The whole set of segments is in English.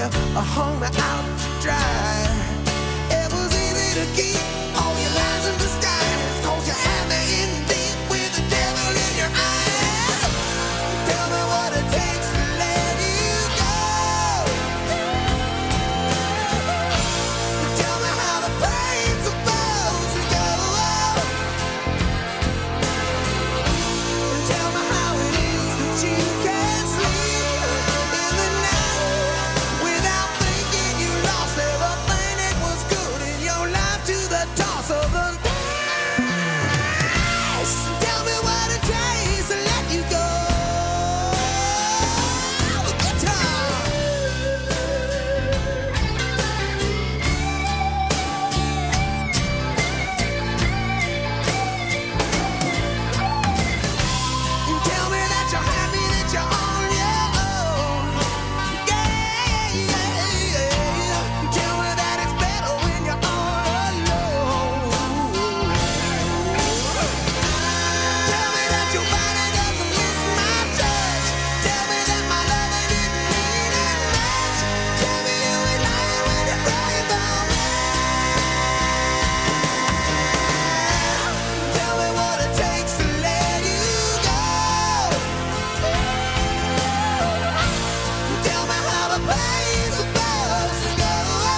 you hung me out to dry. It was easy to keep all your lies in disguise, 'cause you had me in deep with the devil in your eyes. Tell me what it takes to let you go. Tell me how the pain's supposed to go. Tell me how it is that you can't sleep in the night without thinking you lost everything that was good in your life to the toss of the dice. Tell me what it takes to let you go. The guitar. You tell me that you're happy, that you're on your own. Yeah, yeah, yeah. You tell me that it's better when you're all alone. Tell me that your body doesn't miss my touch. Tell me that my loving didn't mean as much. Tell me you ain't lying when you're crying for me. Tell me what it takes to let you go. Tell me how the pain's supposed to go.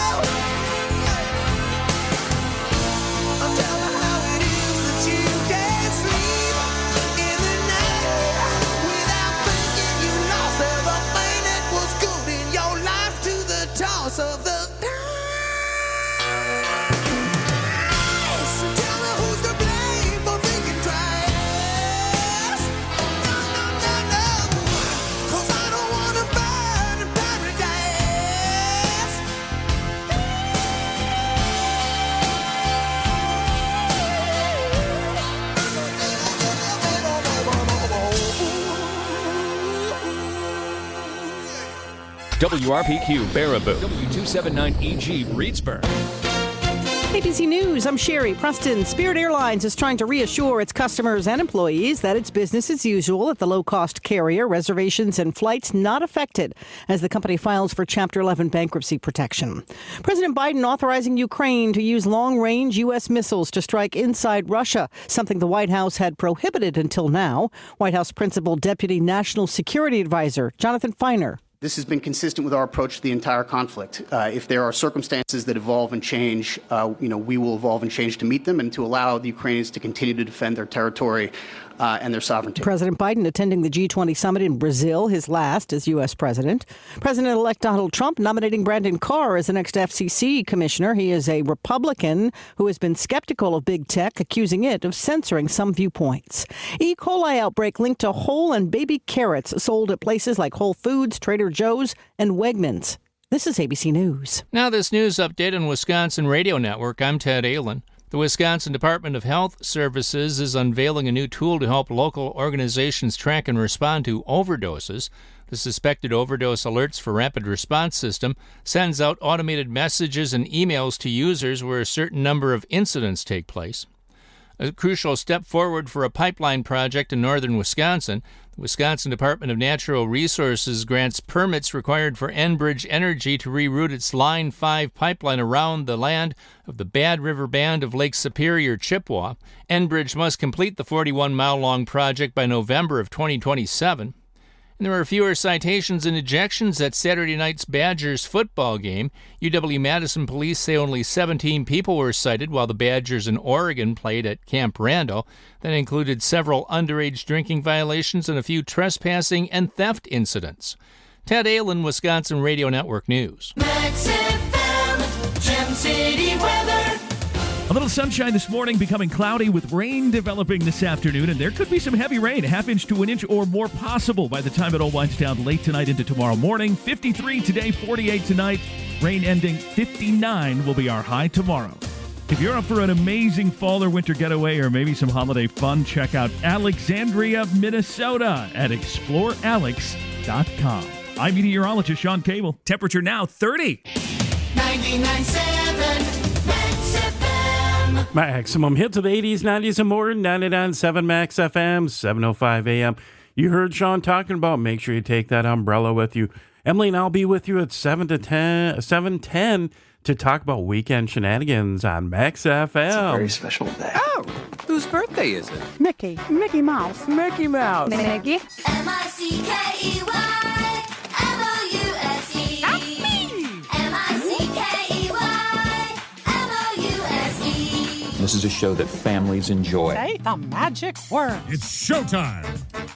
Tell me how it is that you can't sleep in the night without thinking you lost everything that was good in your life to the toss of the dice. Tell me who's to blame for thinking twice. No, no, no, no, 'cause I don't wanna burn in paradise. WRPQ Baraboo, W279EG Reedsburg. ABC News, I'm Sherry Preston. Spirit Airlines is trying to reassure its customers and employees that it's business as usual at the low-cost carrier, reservations and flights not affected as the company files for Chapter 11 bankruptcy protection. President Biden authorizing Ukraine to use long-range U.S. missiles to strike inside Russia, something the White House had prohibited until now. White House Principal Deputy National Security Advisor Jonathan Feiner. This has been consistent with our approach to the entire conflict. If there are circumstances that evolve and change, we will evolve and change to meet them and to allow the Ukrainians to continue to defend their territory and their sovereignty. President Biden attending the G20 summit in Brazil, his last as U.S. president. President-elect Donald Trump nominating Brandon Carr as the next FCC commissioner. He is a Republican who has been skeptical of big tech, accusing it of censoring some viewpoints. E. coli outbreak linked to whole and baby carrots sold at places like Whole Foods, Trader Joe's, and Wegmans. This is ABC News. Now this news update on Wisconsin Radio Network. I'm Ted Ahlin. The Wisconsin Department of Health Services is unveiling a new tool to help local organizations track and respond to overdoses. The Suspected Overdose Alerts for Rapid Response System sends out automated messages and emails to users where a certain number of incidents take place. A crucial step forward for a pipeline project in northern Wisconsin. The Wisconsin Department of Natural Resources grants permits required for Enbridge Energy to reroute its Line 5 pipeline around the land of the Bad River Band of Lake Superior, Chippewa. Enbridge must complete the 41-mile-long project by November of 2027. And there were fewer citations and ejections at Saturday night's Badgers football game. UW-Madison police say only 17 people were cited while the Badgers in Oregon played at Camp Randall. That included several underage drinking violations and a few trespassing and theft incidents. Ted Ahlin, Wisconsin Radio Network News. Max FM, Gem City weather. A little sunshine this morning, becoming cloudy with rain developing this afternoon, and there could be some heavy rain, a half inch to an inch or more possible by the time it all winds down late tonight into tomorrow morning. 53 today, 48 tonight. Rain ending 59 will be our high tomorrow. If you're up for an amazing fall or winter getaway or maybe some holiday fun, check out Alexandria, Minnesota at explorealex.com. I'm meteorologist Sean Cable. Temperature now 30. 99.7 Max FM. Maximum hits of the 80s, 90s, and more. 99.7 Max FM, 7:05 a.m. You heard Sean talking about make sure you take that umbrella with you. Emily and I'll be with you at 7:10 to talk about weekend shenanigans on Max FM. It's a very special day. Oh, whose birthday is it? Mickey Mouse. Mickey Mouse. Mickey. M-I-C-K-E-Y M-O-U-S-E. That's me. M-I-C-K-E-Y M-O-U-S-E. This is a show that families enjoy. Say the magic word. It's showtime.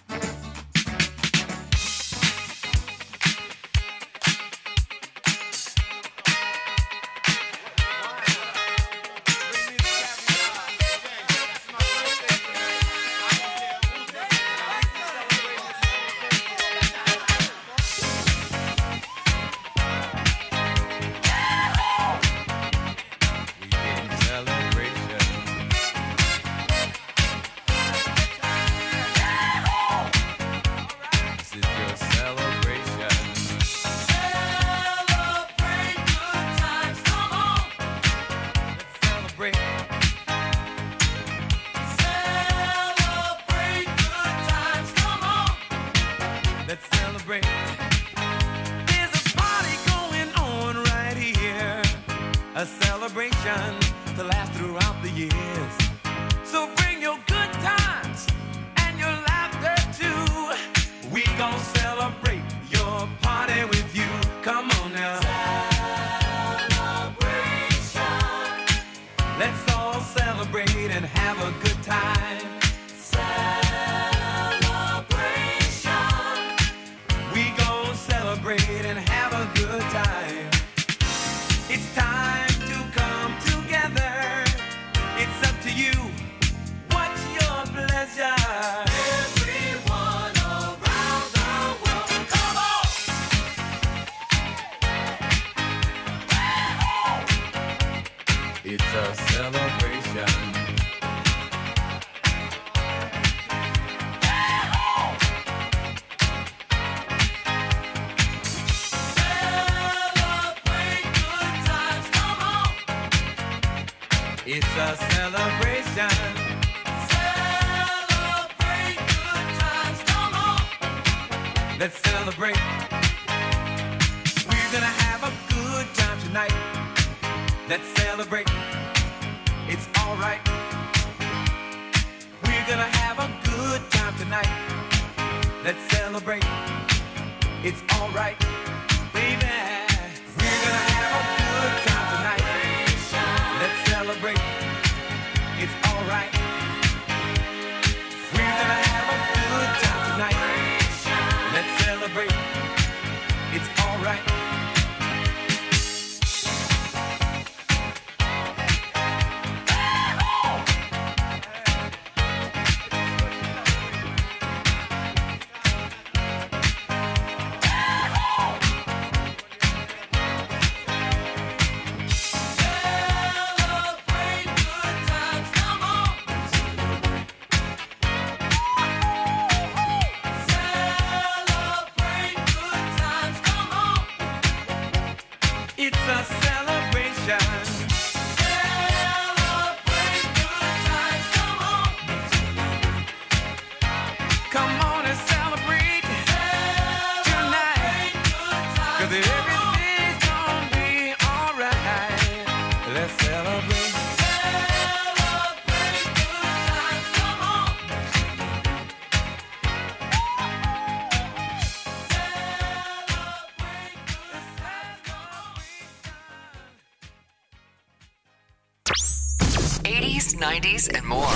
'90s and more.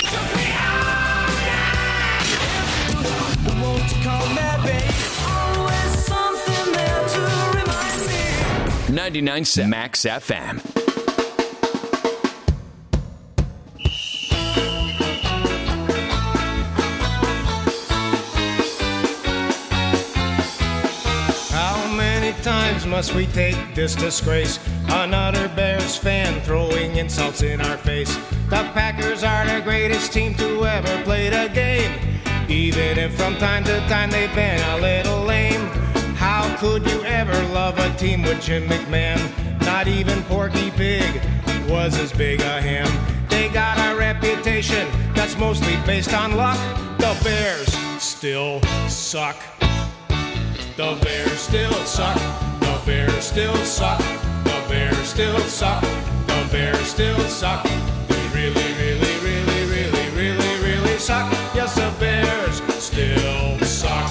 99.7 Max FM. Times must we take this disgrace? Another Bears fan throwing insults in our face. The Packers are the greatest team to ever play the game, even if from time to time they've been a little lame. How could you ever love a team with Jim McMahon? Not even Porky Pig was as big a him. They got a reputation that's mostly based on luck. The Bears still suck. The Bears still suck. The Bears still suck. The Bears still suck. The Bears still suck. They really, really, really, really, really, really suck. Yes, the Bears still suck.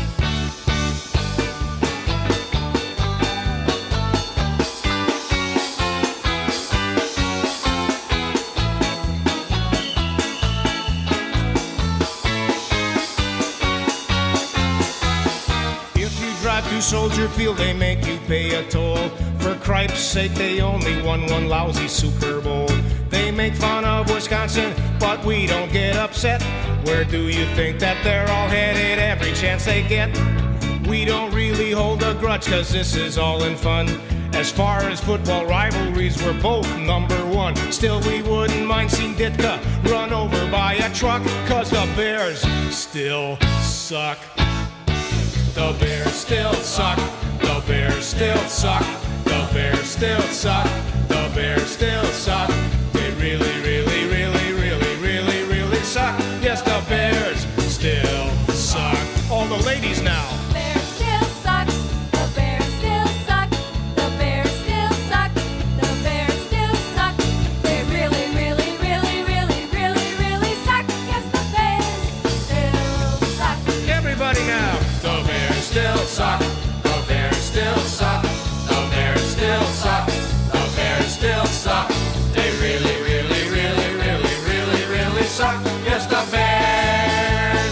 To Soldier Field, they make you pay a toll. For cripes' sake, they only won one lousy Super Bowl. They make fun of Wisconsin, but we don't get upset. Where do you think that they're all headed every chance they get? We don't really hold a grudge, cause this is all in fun. As far as football rivalries, we're both number one. Still, we wouldn't mind seeing Ditka run over by a truck, cause the Bears still suck. The Bears still suck. The Bears still suck. The Bears still suck. The Bears still suck. They really, really, really, really, really, really suck. Yes, the Bears still suck. All the ladies now. The Bears still suck. The Bears still suck. The Bears still suck. The Bears still suck. They really, really, really, really, really, really suck. Yes, the Bears still suck. Everybody now. The Bears still suck. The Bears still suck. The Bears still suck. The Bears still suck. They really, really, really, really, really, really suck. Yes, the Bears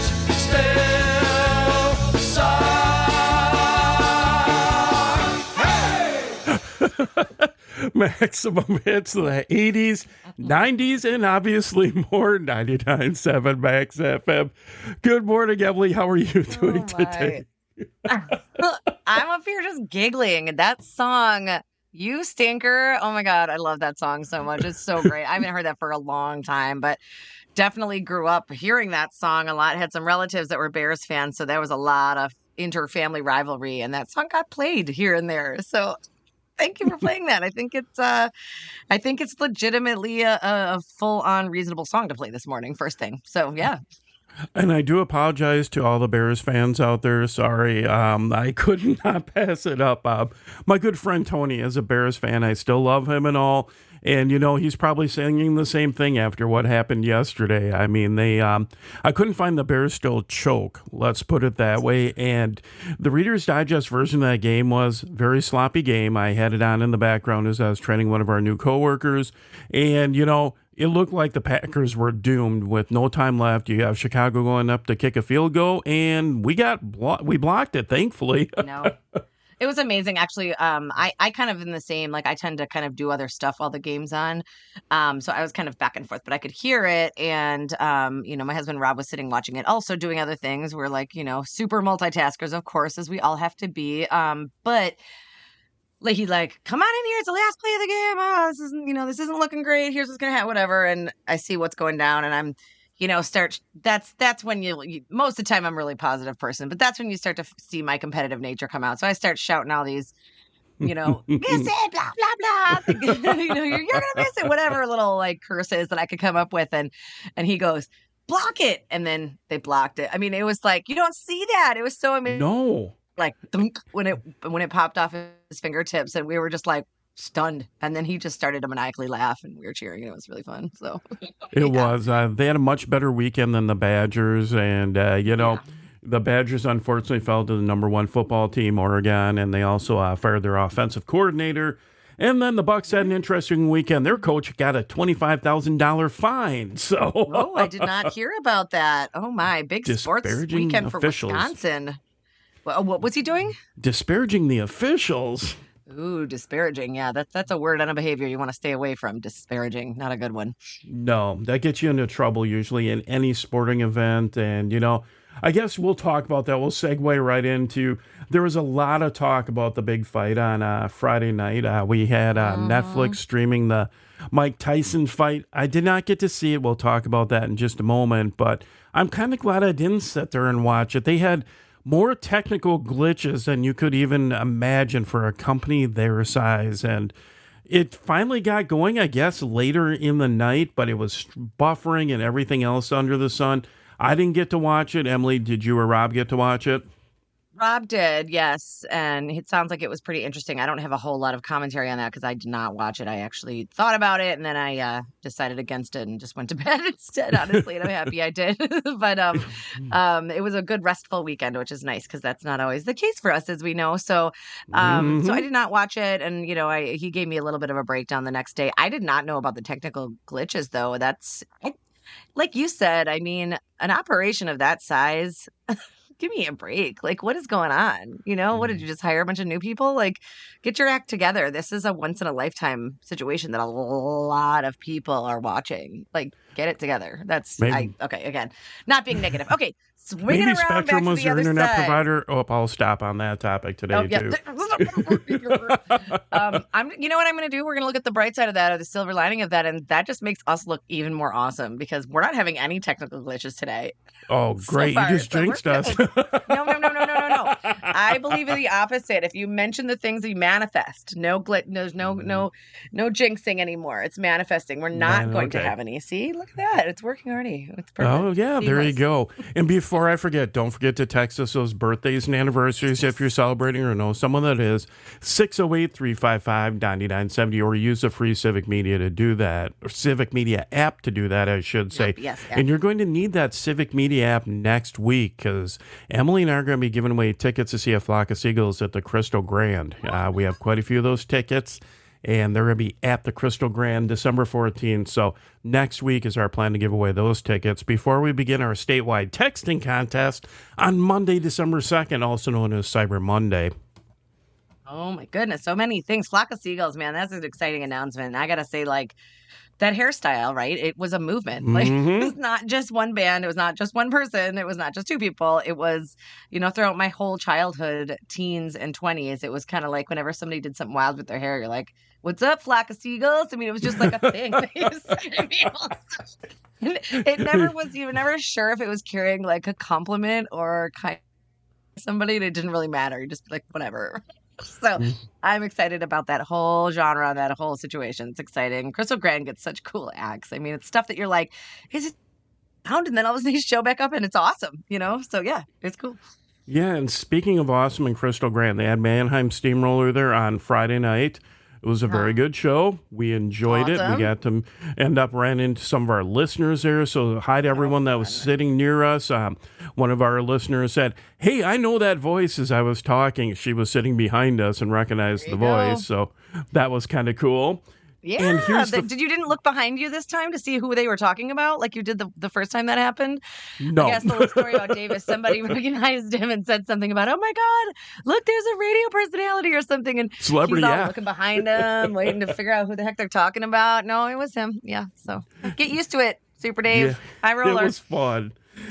still suck. Hey! Maximum hits of the 80s, 90s, and obviously more. 99.7 Max FM. Good morning, Emily. How are you doing today? I'm up here just giggling. That song, You Stinker. Oh my God, I love that song so much. It's so great. I haven't heard that for a long time, but definitely grew up hearing that song a lot. Had some relatives that were Bears fans, so there was a lot of inter-family rivalry, and that song got played here and there. So thank you for playing that. I think it's legitimately a full-on reasonable song to play this morning, first thing. So yeah. And I do apologize to all the Bears fans out there. Sorry, I could not pass it up. My good friend Tony is a Bears fan. I still love him and all. And, you know, he's probably singing the same thing after what happened yesterday. I mean, I couldn't find the Bears still choke. Let's put it that way. And the Reader's Digest version of that game was a very sloppy game. I had it on in the background as I was training one of our new coworkers. And, you know, it looked like the Packers were doomed with no time left. You have Chicago going up to kick a field goal, and we blocked it, thankfully. No. It was amazing, actually. I kind of in the same, like I tend to kind of do other stuff while the game's on. So I was kind of back and forth, but I could hear it. And, you know, my husband Rob was sitting watching it, also doing other things. We're like, you know, super multitaskers, of course, as we all have to be. But like he come on in here. It's the last play of the game. Oh, this isn't looking great. Here's what's going to happen, whatever. And I see what's going down, and I'm, you know, that's when you most of the time I'm a really positive person, but that's when you start to see my competitive nature come out. So I start shouting all these, you know, miss it, blah, blah, blah. You know, you're going to miss it, whatever little like curses that I could come up with. And he goes, block it. And then they blocked it. I mean, it was like, you don't see that. It was so amazing. No. Like thunk, when it popped off his fingertips, and we were just like stunned. And then he just started to maniacally laugh, and we were cheering, and it was really fun. So it was. They had a much better weekend than the Badgers, and you know, the Badgers unfortunately fell to the number one football team, Oregon, and they also fired their offensive coordinator. And then the Bucs had an interesting weekend. Their coach got a $25,000 fine. So, oh, I did not hear about that. Oh my, big sports weekend for Wisconsin. What was he doing? Disparaging the officials. Ooh, disparaging. Yeah, that's a word and a behavior you want to stay away from. Disparaging, not a good one. No, that gets you into trouble usually in any sporting event. And, you know, I guess we'll talk about that. We'll segue right into, there was a lot of talk about the big fight on Friday night. We had Netflix streaming the Mike Tyson fight. I did not get to see it. We'll talk about that in just a moment. But I'm kind of glad I didn't sit there and watch it. They had more technical glitches than you could even imagine for a company their size. And it finally got going, I guess, later in the night, but it was buffering and everything else under the sun. I didn't get to watch it. Emily, did you or Rob get to watch it? Rob did, yes. And it sounds like it was pretty interesting. I don't have a whole lot of commentary on that because I did not watch it. I actually thought about it and then I decided against it and just went to bed instead, honestly. And I'm happy I did. But it was a good restful weekend, which is nice because that's not always the case for us, as we know. So so I did not watch it. And, he gave me a little bit of a breakdown the next day. I did not know about the technical glitches, though. Like you said, I mean, an operation of that size, give me a break. Like, what is going on? What did you just hire a bunch of new people? Like, get your act together. This is a once in a lifetime situation that a lot of people are watching. Like, get it together. Okay, again, not being negative. Okay, swinging maybe around Spectrum back to was the your other internet side. provider. Oh, I'll stop on that topic today too. You know what I'm going to do? We're going to look at the bright side of that, or the silver lining of that, and that just makes us look even more awesome because we're not having any technical glitches today. Oh, great! So far, you just jinxed us. No. I believe in the opposite. If you mention the things you manifest, no jinxing anymore. It's manifesting. We're not going to have any. See, look at that. It's working already. It's perfect. Oh, yeah, there you go. And before I forget, don't forget to text us those birthdays and anniversaries if you're celebrating or know someone that is. 608-355-9970, or use the free Civic Media to do that, or Civic Media app to do that, I should say. Yes. And you're going to need that Civic Media app next week because Emily and I are going to be giving away tickets to see a flock of seagulls at the Crystal Grand. We have quite a few of those tickets, and they're going to be at the Crystal Grand December 14th. So next week is our plan to give away those tickets before we begin our statewide texting contest on Monday, December 2nd, also known as Cyber Monday. Oh, my goodness. So many things. Flock of seagulls, man. That's an exciting announcement. I got to say, that hairstyle, right? It was a movement. It was not just one band. It was not just one person. It was not just two people. It was, throughout my whole childhood, teens and 20s, it was kind of like whenever somebody did something wild with their hair, you're like, what's up, flock of seagulls? I mean, it was just like a thing. It never was, you were never sure if it was carrying like a compliment or kind of somebody. It didn't really matter. You just like, whatever. So I'm excited about that whole genre, that whole situation. It's exciting. Crystal Grand gets such cool acts. I mean, it's stuff that you're like, is it sound? And then all of a sudden they show back up and it's awesome, So yeah, it's cool. Yeah, and speaking of awesome and Crystal Grand, they had Mannheim Steamroller there on Friday night. It was a very good show. We enjoyed it. We got to ran into some of our listeners there. So hi to everyone that was sitting near us. One of our listeners said, hey, I know that voice as I was talking. She was sitting behind us and recognized the voice. So that was kind of cool. Yeah. And you didn't look behind you this time to see who they were talking about like you did the first time that happened? No. I guess the whole story about Davis, somebody recognized him and said something about, oh my God, look, there's a radio personality or something. And Celebrity, he's all looking behind him, waiting to figure out who the heck they're talking about. No, it was him. Yeah. So get used to it, Super Dave. Yeah, High roller. It was fun.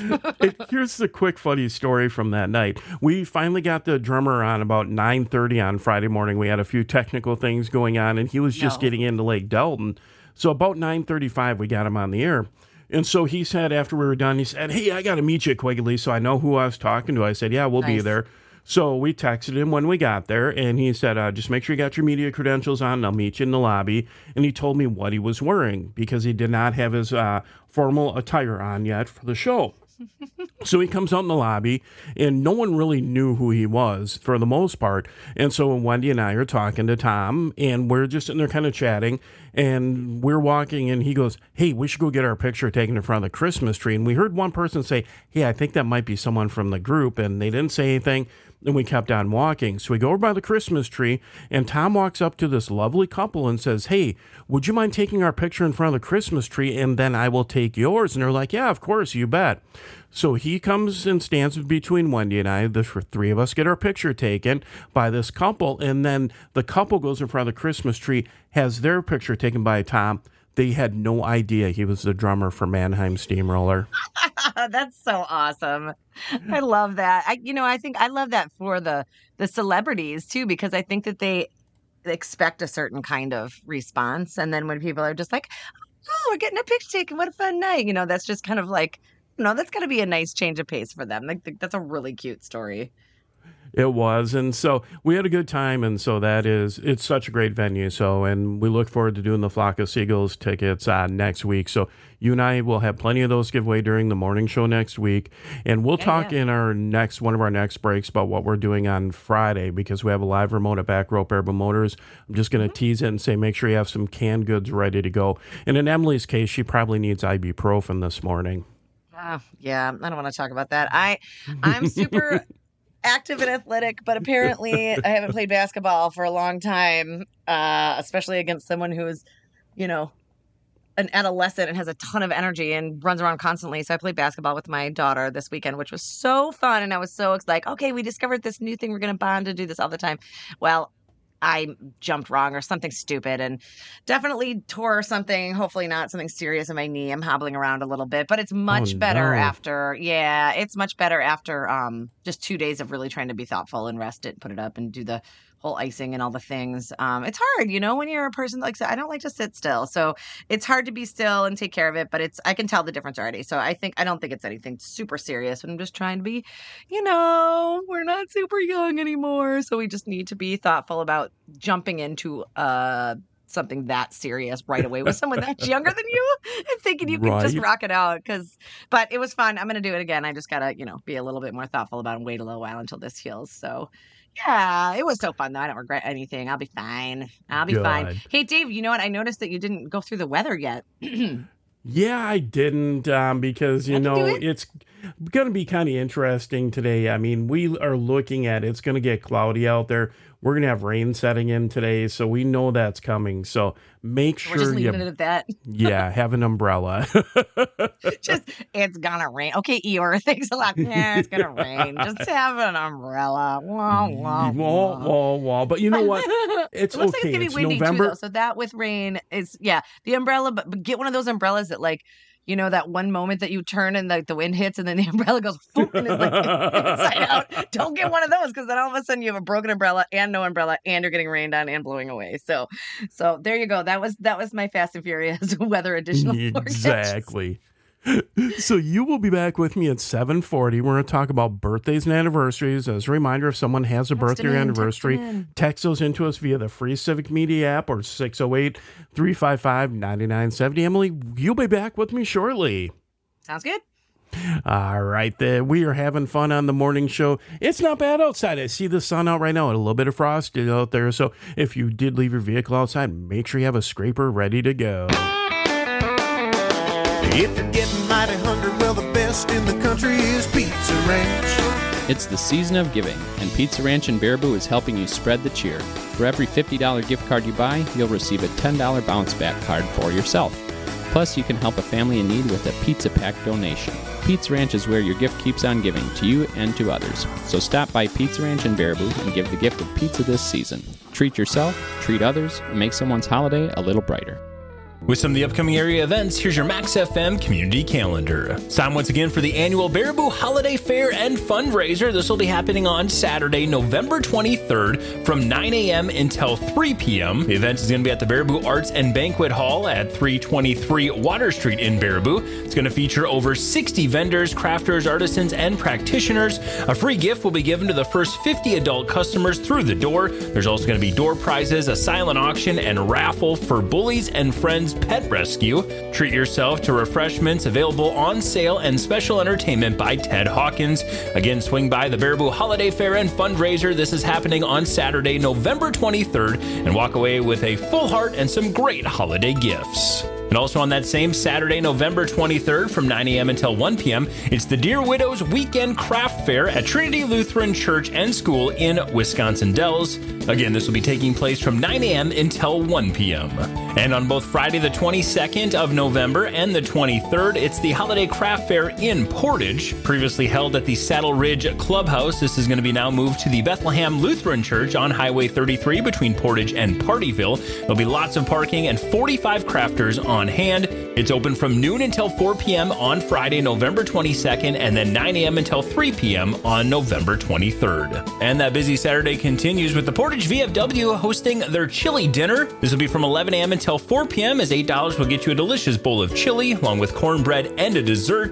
Here's the quick funny story from that night. We finally got the drummer on about 9:30 on Friday morning. We had a few technical things going on, and he was just getting into Lake Delton. So about 9:35, we got him on the air. And so he said after we were done, he said, hey, I got to meet you at Quigley so I know who I was talking to. I said, yeah, we'll be there. So we texted him when we got there, and he said, just make sure you got your media credentials on, and I'll meet you in the lobby. And he told me what he was wearing because he did not have his formal attire on yet for the show. So he comes out in the lobby, and no one really knew who he was for the most part. And so Wendy and I are talking to Tom, and we're just sitting there kind of chatting, and we're walking, and he goes, hey, we should go get our picture taken in front of the Christmas tree. And we heard one person say, hey, I think that might be someone from the group, and they didn't say anything. And we kept on walking. So we go over by the Christmas tree, and Tom walks up to this lovely couple and says, hey, would you mind taking our picture in front of the Christmas tree, and then I will take yours? And they're like, yeah, of course, you bet. So he comes and stands between Wendy and I. The three of us get our picture taken by this couple, and then the couple goes in front of the Christmas tree, has their picture taken by Tom. They had no idea he was the drummer for Mannheim Steamroller. That's so awesome. I love that. I think I love that for the celebrities too, because I think that they expect a certain kind of response. And then when people are just like, oh, we're getting a picture taken, what a fun night. That's just kind of like, that's got to be a nice change of pace for them. Like, that's a really cute story. It was. And so we had a good time. And so it's such a great venue. So, and we look forward to doing the Flock of Seagulls tickets next week. So you and I will have plenty of those giveaway during the morning show next week. And we'll talk in one of our next breaks about what we're doing on Friday, because we have a live remote at Back Rope Barebow Motors. I'm just going to tease it and say, make sure you have some canned goods ready to go. And in Emily's case, she probably needs ibuprofen this morning. Yeah, I don't want to talk about that. I'm super active and athletic, but apparently I haven't played basketball for a long time, especially against someone who is, an adolescent and has a ton of energy and runs around constantly. So I played basketball with my daughter this weekend, which was so fun. And I was so like, okay, we discovered this new thing. We're going to bond to do this all the time. Well, I jumped wrong or something stupid and definitely tore something, hopefully not something serious in my knee. I'm hobbling around a little bit, but it's much better after, it's much better after just 2 days of really trying to be thoughtful and rest it, put it up and do the whole icing and all the things. It's hard, when you're a person like, I don't like to sit still. So it's hard to be still and take care of it, but I can tell the difference already. So I don't think it's anything super serious. I'm just trying to be, we're not super young anymore. So we just need to be thoughtful about jumping into something that serious right away with someone that's younger than you and thinking you can just rock it out. But it was fun. I'm going to do it again. I just got to, be a little bit more thoughtful about it and wait a little while until this heals. So yeah, it was so fun, though. I don't regret anything. I'll be fine. Fine. Hey, Dave, you know what? I noticed that you didn't go through the weather yet. Yeah, I didn't because, it's going to be kind of interesting today. I mean, we are looking at it's going to get cloudy out there. We're going to have rain setting in today, so we know that's coming. So make sure we're just leaving it at that. Yeah, have an umbrella. It's going to rain. Okay, Eeyore, thanks a lot. Yeah, it's going to rain. Just have an umbrella. Wah, wah, wah. Wah, wah. But you know what? It's it looks okay. Like it's going to be windy November. Too, though. So that with rain is, the umbrella, but get one of those umbrellas that that one moment that you turn and the wind hits and then the umbrella goes boom, and it's like inside out. Don't get one of those, because then all of a sudden you have a broken umbrella and no umbrella and you're getting rained on and blowing away. So there you go. That was my Fast and Furious weather additional Exactly. So you will be back with me at 7:40. We're going to talk about birthdays and anniversaries. As a reminder, if someone has a birthday or anniversary, text those into us via the free Civic Media app or 608-355-9970. Emily, you'll be back with me shortly. Sounds good. All right, we are having fun on the morning show. It's not bad outside. I see the sun out right now and a little bit of frost out there. So if you did leave your vehicle outside, make sure you have a scraper ready to go. If you're getting mighty hungry, well, the best in the country is Pizza Ranch. It's the season of giving, and Pizza Ranch in Baraboo is helping you spread the cheer. For every $50 gift card you buy, you'll receive a $10 bounce back card for yourself. Plus, you can help a family in need with a pizza pack donation. Pizza Ranch is where your gift keeps on giving to you and to others. So stop by Pizza Ranch in Baraboo and give the gift of pizza this season. Treat yourself, treat others, and make someone's holiday a little brighter. With some of the upcoming area events, here's your Max FM community calendar. It's time once again for the annual Baraboo Holiday Fair and Fundraiser. This will be happening on Saturday, November 23rd from 9 a.m. until 3 p.m. The event is going to be at the Baraboo Arts and Banquet Hall at 323 Water Street in Baraboo. It's going to feature over 60 vendors, crafters, artisans, and practitioners. A free gift will be given to the first 50 adult customers through the door. There's also going to be door prizes, a silent auction, and a raffle for Bullies and Friends Pet Rescue. Treat yourself to refreshments available on sale and special entertainment by Ted Hawkins. Again, swing by the Baraboo Holiday Fair and Fundraiser. This is happening on Saturday, November 23rd, and walk away with a full heart and some great holiday gifts. And also on that same Saturday, November 23rd from 9 a.m. until 1 p.m., it's the Dear Widows Weekend Craft Fair at Trinity Lutheran Church and School in Wisconsin Dells. Again, this will be taking place from 9 a.m. until 1 p.m. And on both Friday the 22nd of November and the 23rd, it's the Holiday Craft Fair in Portage, previously held at the Saddle Ridge Clubhouse. This is going to be now moved to the Bethlehem Lutheran Church on Highway 33 between Portage and Partyville. There'll be lots of parking and 45 crafters on hand. It's open from noon until 4 p.m. on Friday, November 22nd, and then 9 a.m. until 3 p.m. on November 23rd. And that busy Saturday continues with the Portage VFW hosting their chili dinner. This will be from 11 a.m. until 4 p.m. as $8 will get you a delicious bowl of chili along with cornbread and a dessert.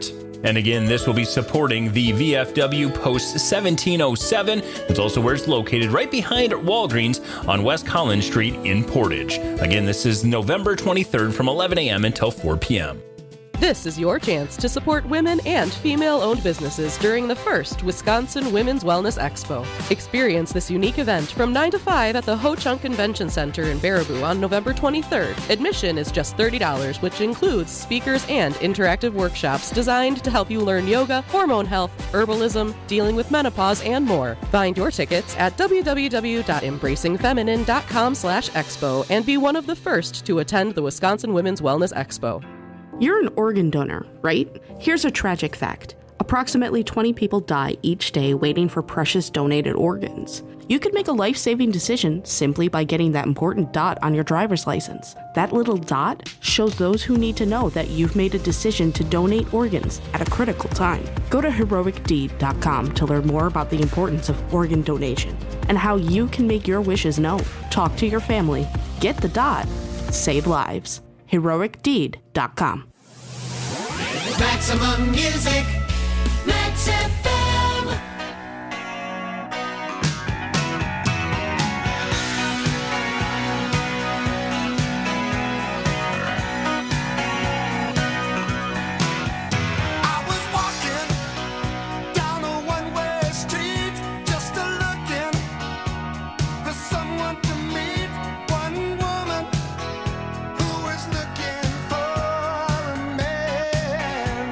And again, this will be supporting the VFW Post 1707. That's also where it's located, right behind Walgreens on West Collins Street in Portage. Again, this is November 23rd from 11 a.m. until 4 p.m. This is your chance to support women and female-owned businesses during the first Wisconsin Women's Wellness Expo. Experience this unique event from 9 to 5 at the Ho Chunk Convention Center in Baraboo on November 23rd. Admission is just $30, which includes speakers and interactive workshops designed to help you learn yoga, hormone health, herbalism, dealing with menopause, and more. Find your tickets at www.embracingfeminine.com/expo and be one of the first to attend the Wisconsin Women's Wellness Expo. You're an organ donor, right? Here's a tragic fact. Approximately 20 people die each day waiting for precious donated organs. You could make a life-saving decision simply by getting that important dot on your driver's license. That little dot shows those who need to know that you've made a decision to donate organs at a critical time. Go to heroicdeed.com to learn more about the importance of organ donation and how you can make your wishes known. Talk to your family. Get the dot. Save lives. heroicdeed.com. Maximum music, Max FM. I was walking down a one-way street, just looking for someone to meet. One woman who was looking for a man.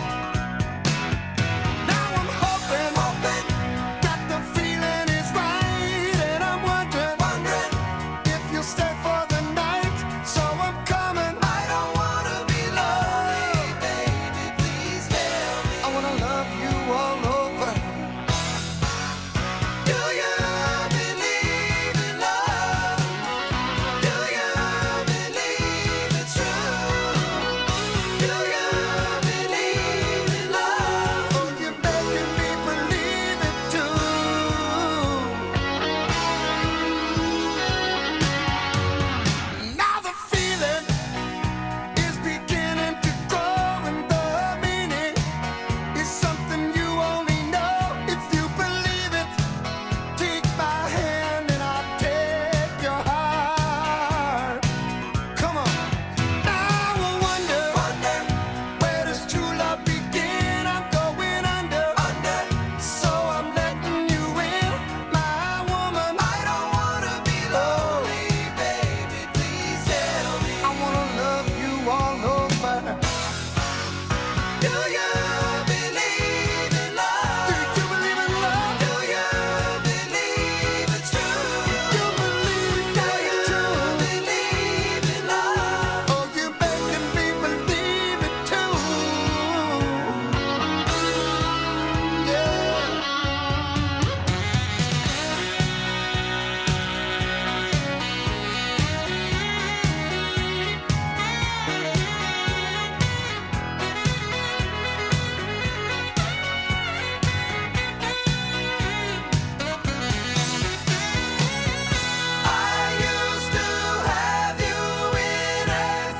Now I'm hoping that the feeling is right, and I'm wondering if you'll stay for the night. So I'm coming. I don't wanna be lonely, baby. Please tell me. I wanna love you all over. Do you believe in love? Do you believe it's true? Do you believe in love? Oh, you're making me believe it too. Now the feeling is beginning to grow, and the meaning is something you only know if you believe it. Take my hand and I'll take your heart. Come on. Now I wonder where does true love begin? I'm going under. So I'm letting you in, my woman. I don't wanna be lonely, baby. Please tell me. I wanna love you all over. Do you believe in love? Do you believe in love? Do you believe it's true? You believe that it's true? Believe in love? Oh, you're making me believe it too. Yeah. I used to have you in a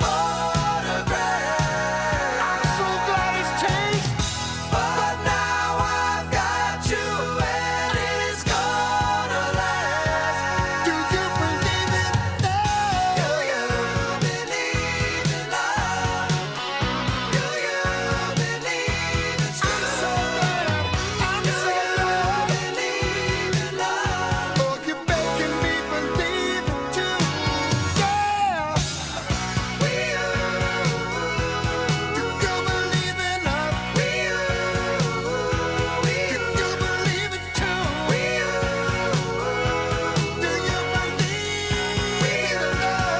photograph. I'm so glad it's changed, but now I've got you and it's gonna last. Do you believe in love? Do you believe in love? Do you believe it's true? I'm so glad. Believe in love. Oh, you're making me believe it too. Yeah. Do you believe in love? Do you believe it's true? Do you believe in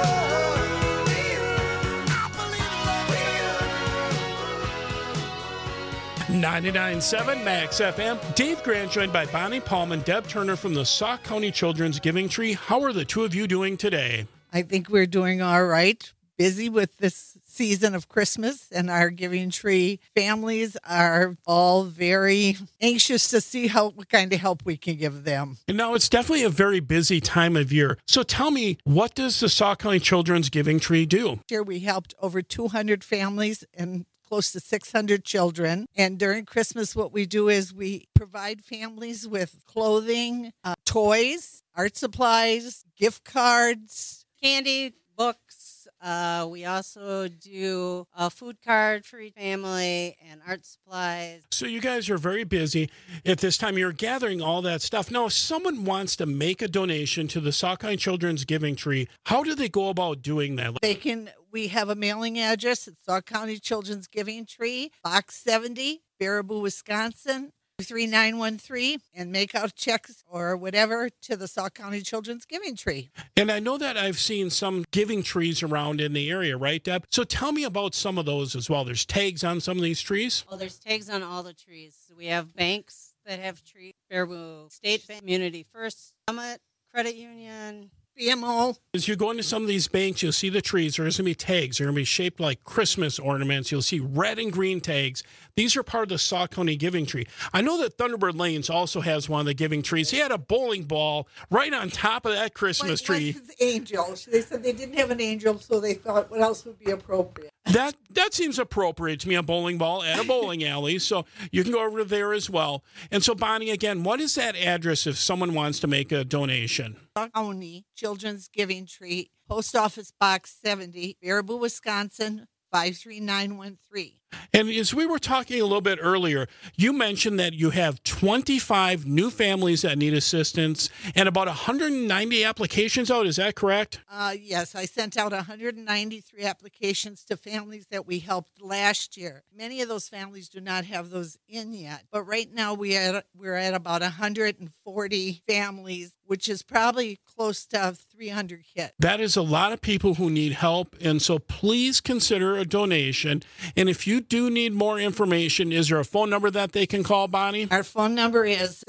love? 99.7 Max FM. Dave Grant joined by Bonnie Palm and Deb Turner from the Sauk County Children's Giving Tree. How are the two of you doing today? I think we're doing all right. Busy with this season of Christmas, and our Giving Tree families are all very anxious to see what kind of help we can give them. And now it's definitely a very busy time of year. So tell me, what does the Sauk County Children's Giving Tree do? Here we helped over 200 families and close to 600 children. And during Christmas, what we do is we provide families with clothing, toys, art supplies, gift cards, candy, books. We also do a food card for each family and art supplies. So you guys are very busy at this time. You're gathering all that stuff. Now, if someone wants to make a donation to the Sauk County Children's Giving Tree, how do they go about doing that? We have a mailing address at Sauk County Children's Giving Tree, Box 70, Baraboo, Wisconsin, 3913, and make out checks or whatever to the Sauk County Children's Giving Tree. And I know that I've seen some giving trees around in the area, right, Deb? So tell me about some of those as well. There's tags on some of these trees? Well, there's tags on all the trees. We have banks that have trees, Baraboo State Bank, Community First, Summit, Credit Union, BMO. As you go into some of these banks, you'll see the trees. There's going to be tags. They're going to be shaped like Christmas ornaments. You'll see red and green tags. These are part of the Sauk County Giving Tree. I know that Thunderbird Lanes also has one of the giving trees. He had a bowling ball right on top of that Christmas tree. His angel. They said they didn't have an angel, so they thought what else would be appropriate. That seems appropriate to me, a bowling ball at a bowling alley. So you can go over there as well. And so, Bonnie, again, what is that address if someone wants to make a donation? Sauk County Children's Giving Tree, Post Office Box 70, Baraboo, Wisconsin, 53913. And as we were talking a little bit earlier, you mentioned that you have 25 new families that need assistance and about 190 applications out. Is that correct? Yes, I sent out 193 applications to families that we helped last year. Many of those families do not have those in yet. But right now we're at about 140 families, which is probably close to 300 kids. That is a lot of people who need help. And so please consider a donation. And if you do need more information, is there a phone number that they can call, Bonnie? Our phone number is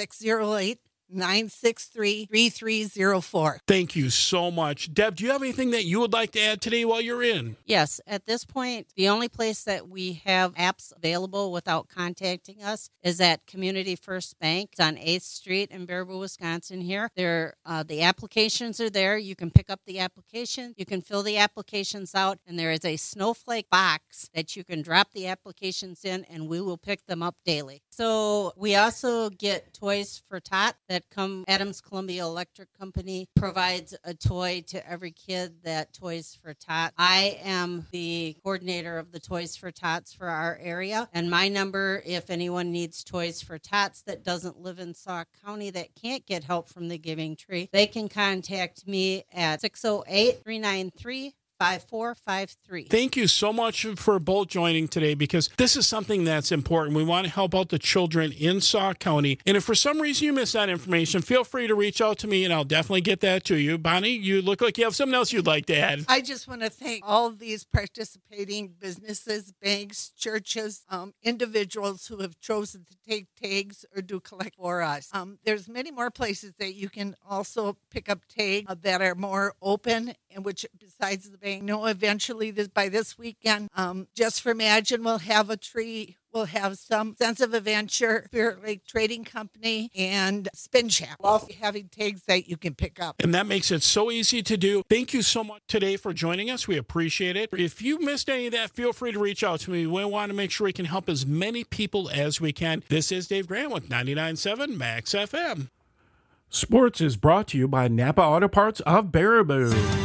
608-963-3304. Thank you so much. Deb, do you have anything that you would like to add today while you're in? Yes. At this point, the only place that we have apps available without contacting us is at Community First Bank. It's on 8th Street in Baraboo, Wisconsin here. The applications are there. You can pick up the application. You can fill the applications out, and there is a snowflake box that you can drop the applications in, and we will pick them up daily. So we also get toys for Tot that come. Adams Columbia Electric Company provides a toy to every kid that Toys for Tot. I am the coordinator of the Toys for Tots for our area, and my number, if anyone needs Toys for Tots that doesn't live in Sauk County that can't get help from the Giving Tree, they can contact me at 608-393-5453. Thank you so much for both joining today, because this is something that's important. We want to help out the children in Sauk County. And if for some reason you missed that information, feel free to reach out to me and I'll definitely get that to you. Bonnie, you look like you have something else you'd like to add. I just want to thank all of these participating businesses, banks, churches, individuals who have chosen to take tags or do collect for us. There's many more places that you can also pick up tags that are more open, and which besides the bank, eventually by this weekend, Just for Imagine will have a tree. We'll have some Sense of Adventure, Spirit Lake Trading Company, and Spin Shack. We'll also be having tags that you can pick up. And that makes it so easy to do. Thank you so much today for joining us. We appreciate it. If you missed any of that, feel free to reach out to me. We want to make sure we can help as many people as we can. This is Dave Grant with 99.7 Max FM. Sports is brought to you by Napa Auto Parts of Baraboo.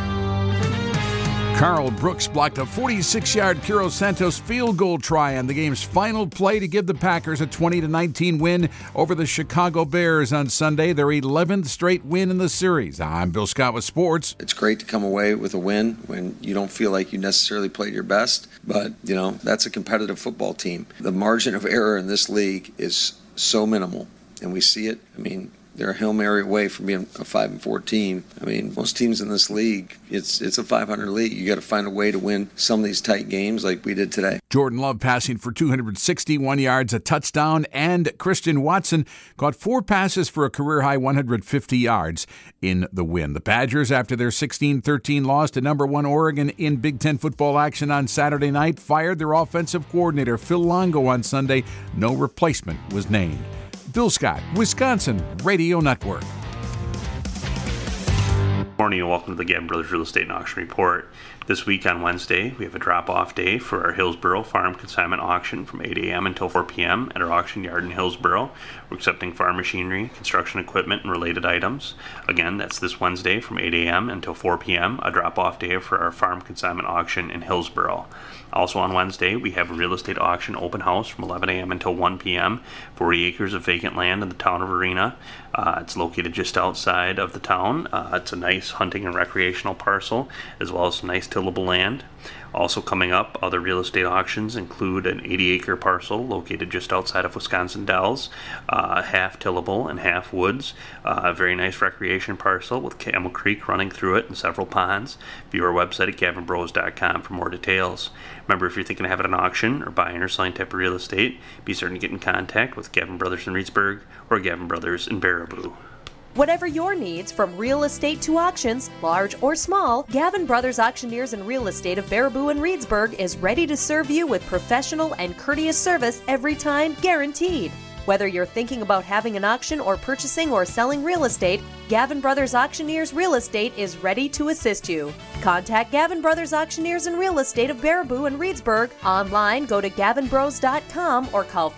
Carl Brooks blocked a 46-yard Kiro Santos field goal try on the game's final play to give the Packers a 20-19 win over the Chicago Bears on Sunday, their 11th straight win in the series. I'm Bill Scott with sports. It's great to come away with a win when you don't feel like you necessarily played your best, but, that's a competitive football team. The margin of error in this league is so minimal, and we see it. They're a Hail Mary away from being a 5-4 team. Most teams in this league, it's a 500 league. You got to find a way to win some of these tight games like we did today. Jordan Love passing for 261 yards, a touchdown, and Christian Watson caught 4 passes for a career-high 150 yards in the win. The Badgers, after their 16-13 loss to number 1 Oregon in Big Ten football action on Saturday night, fired their offensive coordinator Phil Longo on Sunday. No replacement was named. Bill Scott, Wisconsin Radio Network. morning and welcome to the Gavin Brothers Real Estate and Auction Report. This week on Wednesday, we have a drop-off day for our Hillsboro Farm Consignment Auction from 8 a.m. until 4 p.m. at our auction yard in Hillsboro. We're accepting farm machinery, construction equipment, and related items. Again, that's this Wednesday from 8 a.m. until 4 p.m., a drop-off day for our Farm Consignment Auction in Hillsboro. Also on Wednesday, we have a real estate auction open house from 11 a.m. until 1 p.m., 40 acres of vacant land in the town of Arena. It's located just outside of the town. It's a nice hunting and recreational parcel, as well as some nice tillable land. Also coming up, other real estate auctions include an 80-acre parcel located just outside of Wisconsin Dells, half tillable and half woods. A very nice recreation parcel with Camel Creek running through it and several ponds. View our website at gavinbros.com for more details. Remember, if you're thinking of having an auction or buying or selling type of real estate, be certain to get in contact with Gavin Brothers in Reedsburg or Gavin Brothers in Baraboo. Whatever your needs, from real estate to auctions, large or small, Gavin Brothers Auctioneers and Real Estate of Baraboo and Reedsburg is ready to serve you with professional and courteous service every time, guaranteed. Whether you're thinking about having an auction or purchasing or selling real estate, Gavin Brothers Auctioneers Real Estate is ready to assist you. Contact Gavin Brothers Auctioneers and Real Estate of Baraboo and Reedsburg. Online, go to gavinbros.com or call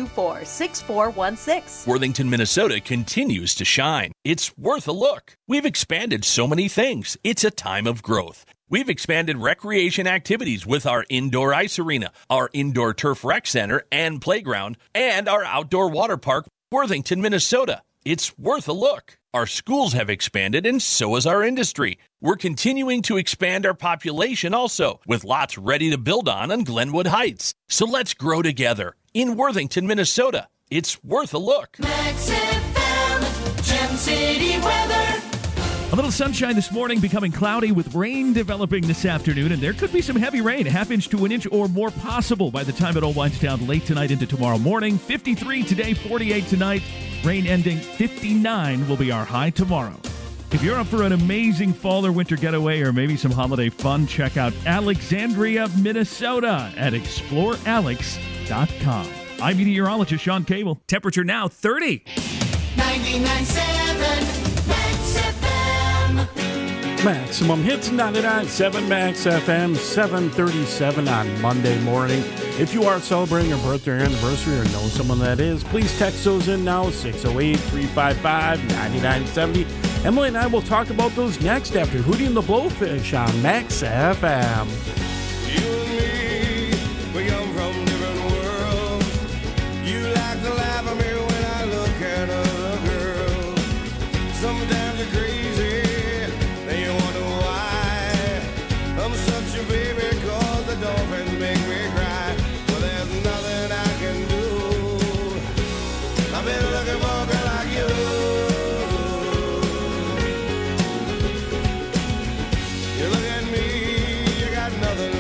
524-6416. Worthington, Minnesota continues to shine. It's worth a look. We've expanded so many things. It's a time of growth. We've expanded recreation activities with our indoor ice arena, our indoor turf rec center and playground, and our outdoor water park, Worthington, Minnesota. It's worth a look. Our schools have expanded, and so has our industry. We're continuing to expand our population also, with lots ready to build on Glenwood Heights. So let's grow together in Worthington, Minnesota. It's worth a look. Max FM, Gem City weather. A little sunshine this morning, becoming cloudy with rain developing this afternoon, and there could be some heavy rain, a half inch to an inch or more possible by the time it all winds down late tonight into tomorrow morning. 53 today, 48 tonight. Rain ending. 59 will be our high tomorrow. If you're up for an amazing fall or winter getaway or maybe some holiday fun, check out Alexandria, Minnesota at explorealex.com. I'm meteorologist Sean Cable. Temperature now 30. 99.7 Max FM. Maximum Hits 99.7 Max FM, 7:37 on Monday morning. If you are celebrating a birthday or anniversary or know someone that is, please text those in now, 608-355-9970. Emily and I will talk about those next after Hootie and the Blowfish on Max FM. You and me, we come from different worlds. You like to laugh at me when I look at other girls. Sometimes you're crazy, then you wonder why. I'm such a baby cause the dolphins make me cry. Well, there's nothing I can do. I've been looking for a girl like you. You look at me, you got nothing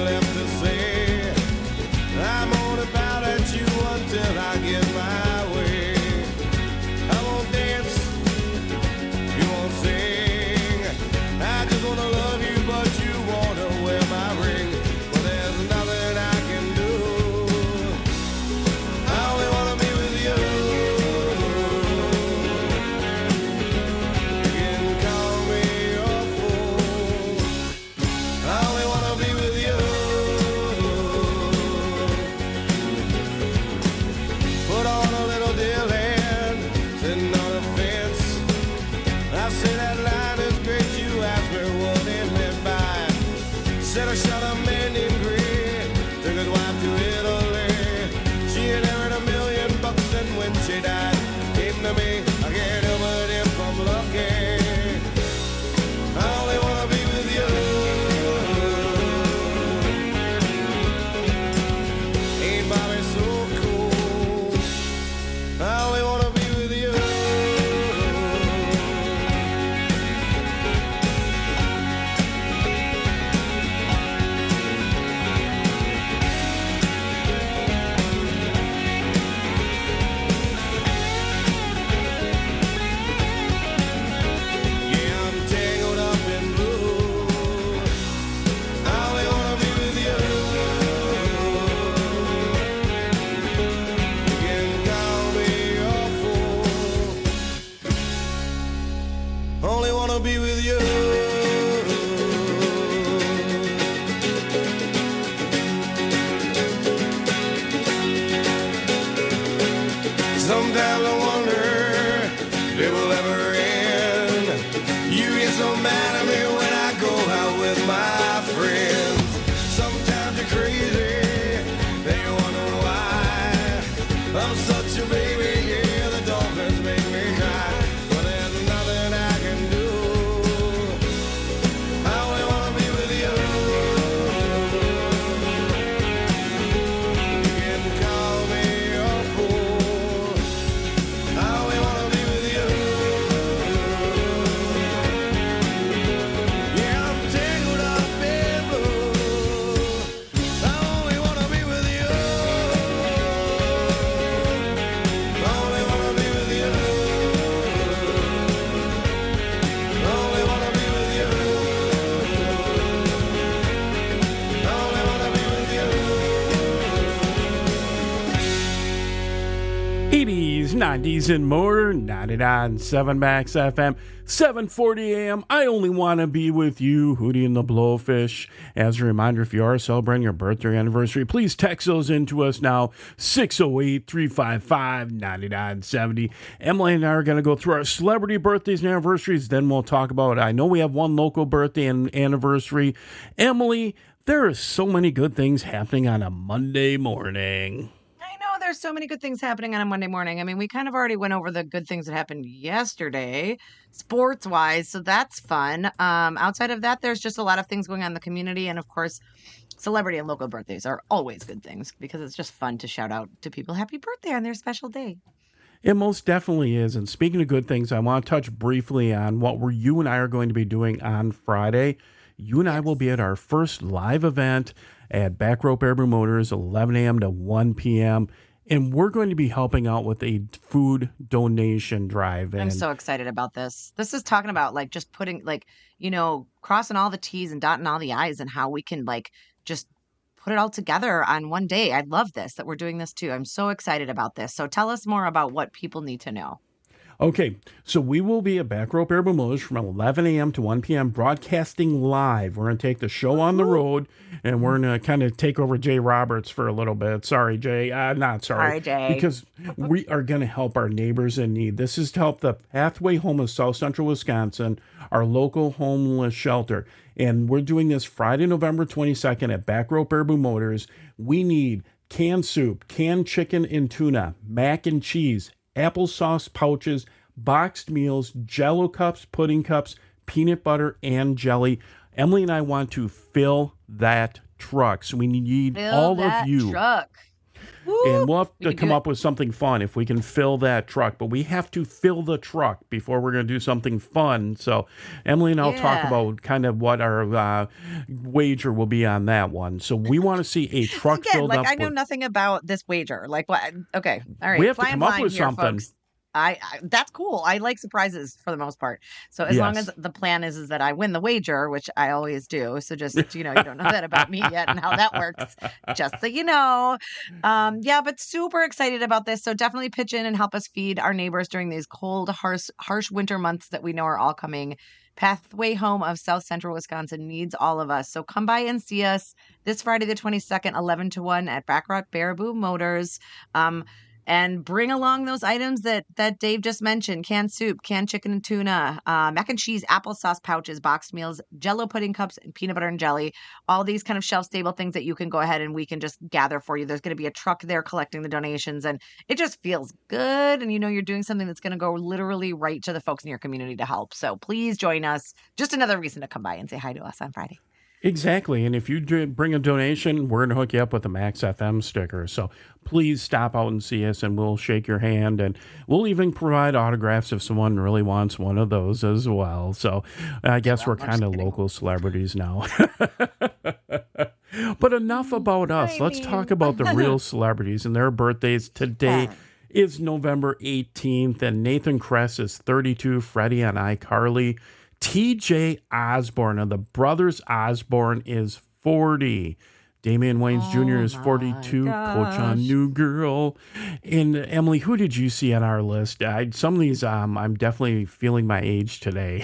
90s and more, 99.7 Max FM, 7:40 a.m. I only want to be with you, Hootie and the Blowfish. As a reminder, if you are celebrating your birthday anniversary, please text those into us now, 608-355-9970. Emily and I are going to go through our celebrity birthdays and anniversaries, then we'll talk about, I know we have one local birthday and anniversary. Emily, there are so many good things happening on a Monday morning. There's so many good things happening on a Monday morning. I mean, we kind of already went over the good things that happened yesterday, sports wise. So that's fun. Outside of that, there's just a lot of things going on in the community. And of course, celebrity and local birthdays are always good things because it's just fun to shout out to people happy birthday on their special day. It most definitely is. And speaking of good things, I want to touch briefly on what you and I are going to be doing on Friday. You and I will be at our first live event at Backrope Baraboo Motors, 11 a.m. to 1 p.m., and we're going to be helping out with a food donation drive. I'm so excited about this. This is talking about like just putting like, crossing all the T's and dotting all the I's and how we can like just put it all together on one day. I love this, that we're doing this too. I'm so excited about this. So tell us more about what people need to know. Okay, so we will be at Backrope Baraboo Motors from 11 a.m. to 1 p.m. broadcasting live. We're going to take the show on the road, and we're going to kind of take over Jay Roberts for a little bit. Sorry, Jay. Not sorry. Sorry, Jay. Because we are going to help our neighbors in need. This is to help the Pathway Home of South Central Wisconsin, our local homeless shelter. And we're doing this Friday, November 22nd at Backrope Baraboo Motors. We need canned soup, canned chicken and tuna, mac and cheese, applesauce pouches, boxed meals, Jell-O cups, pudding cups, peanut butter, and jelly. Emily and I want to fill that truck. So we need all of you. Truck. And we'll have to come up with something fun if we can fill that truck. But we have to fill the truck before we're going to do something fun. So Emily and I'll talk about kind of what our wager will be on that one. So we want to see a truck filled up. I know nothing about this wager. Like what? Okay. All right. We have to come up with something. Folks. I that's cool. I like surprises for the most part. So as long as the plan is that I win the wager, which I always do. So just, you don't know that about me yet and how that works, just so you know. But super excited about this. So definitely pitch in and help us feed our neighbors during these cold, harsh winter months that we know are all coming. Pathway Home of South Central Wisconsin needs all of us. So come by and see us this Friday, the 22nd, 11 to 1 at Backrope Baraboo Motors. And bring along those items that Dave just mentioned: canned soup, canned chicken and tuna, mac and cheese, applesauce pouches, boxed meals, Jell-O pudding cups, and peanut butter and jelly. All these kind of shelf-stable things that you can go ahead and we can just gather for you. There's going to be a truck there collecting the donations, and it just feels good. And you're doing something that's going to go literally right to the folks in your community to help. So please join us. Just another reason to come by and say hi to us on Friday. Exactly. And if you bring a donation, we're going to hook you up with a Max FM sticker. So please stop out and see us and we'll shake your hand, and we'll even provide autographs if someone really wants one of those as well. So I guess we're kind of local celebrities now. But enough about us. Let's talk about the real celebrities and their birthdays. Today is November 18th, and Nathan Kress is 32, Freddie on iCarly. TJ Osborne of the Brothers Osborne is 40. Damian Wayans Jr. is 42. Coach on New Girl. And Emily, who did you see on our list? Some of these, I'm definitely feeling my age today.